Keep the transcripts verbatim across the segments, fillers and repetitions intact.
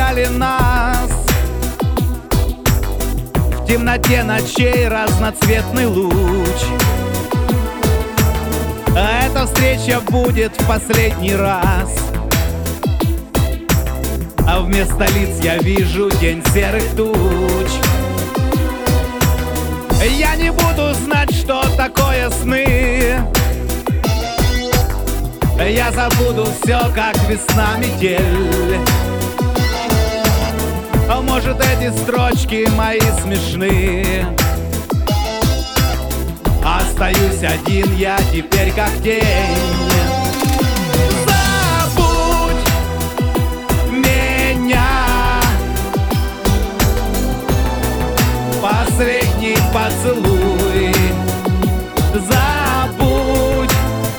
окружали нас. В темноте ночей разноцветный луч. А эта встреча будет в последний раз. А вместо лиц я вижу день серых туч. Я не буду знать, что такое сны. Я забуду все, как весна, метель. А может, эти строчки мои смешны. Остаюсь один я теперь, как тень. Забудь меня. Последний поцелуй. Забудь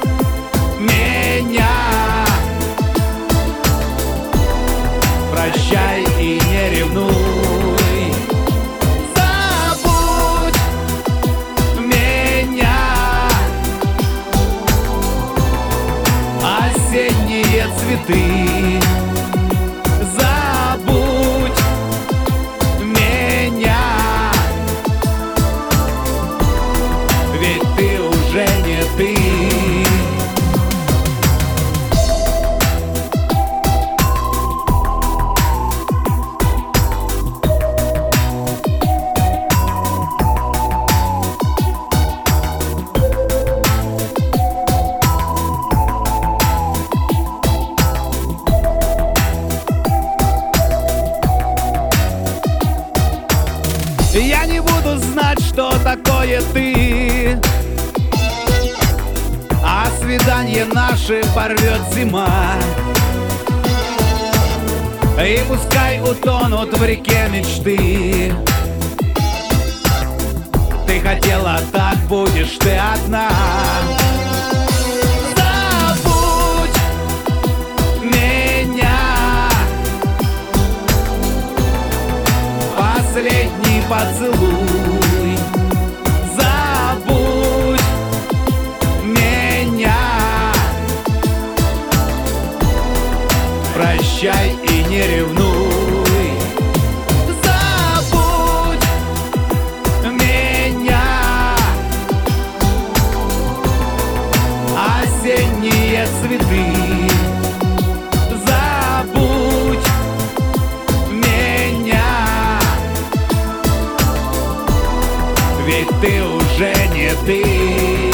меня. Прощай и не ревнуй. Забудь меня. Осенние цветы. Забудь меня. Ведь ты уже не ты. Я не буду знать, что такое ты. А свидание наше порвет зима. И пускай утонут в реке мечты. Ты хотела, так будешь ты одна. Забудь меня. Последний поцелуй. Забудь меня. Прощай и не ревнуй. Забудь меня. Осенние цветы. Забудь меня. Ведь ты уже не ты.